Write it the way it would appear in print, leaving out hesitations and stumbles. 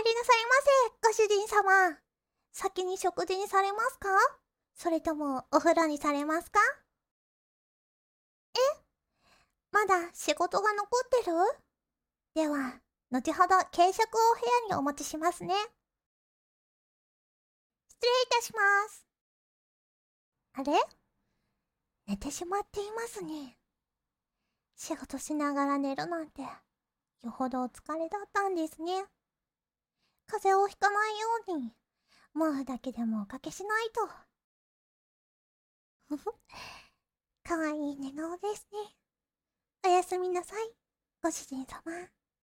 入りなさいませ、ご主人様。先に食事にされますか？それともお風呂にされますか？まだ仕事が残ってる？では、後ほど軽食を部屋にお持ちしますね。失礼いたします。あれ？寝てしまっていますね。仕事しながら寝るなんて、よほどお疲れだったんですね。風邪をひかないように、毛布だけでもおかけしないと。ふふ、かわいい寝顔ですね。おやすみなさい、ご主人様。